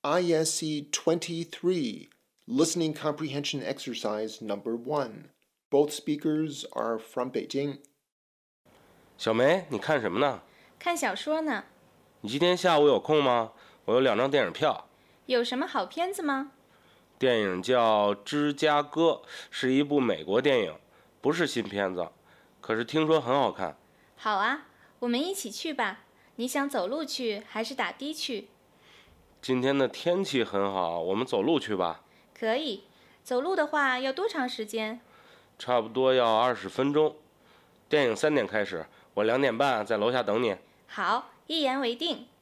ISC 23, Listening Comprehension Exercise Number 1. Both speakers are from Beijing. 小梅，你看什么呢？ 看小说呢。 你今天下午有空吗？我有2张电影票。 有什么好片子吗？ 电影叫《芝加哥》，是一部美国电影，不是新片子，可是听说很好看。 好啊，我们一起去吧。你想走路去还是打的去？ 今天的天气很好，我们走路去吧。 可以。走路的话要多长时间？ 差不多要20分钟。电影3点开始，我2点半在楼下等你。 好，一言为定。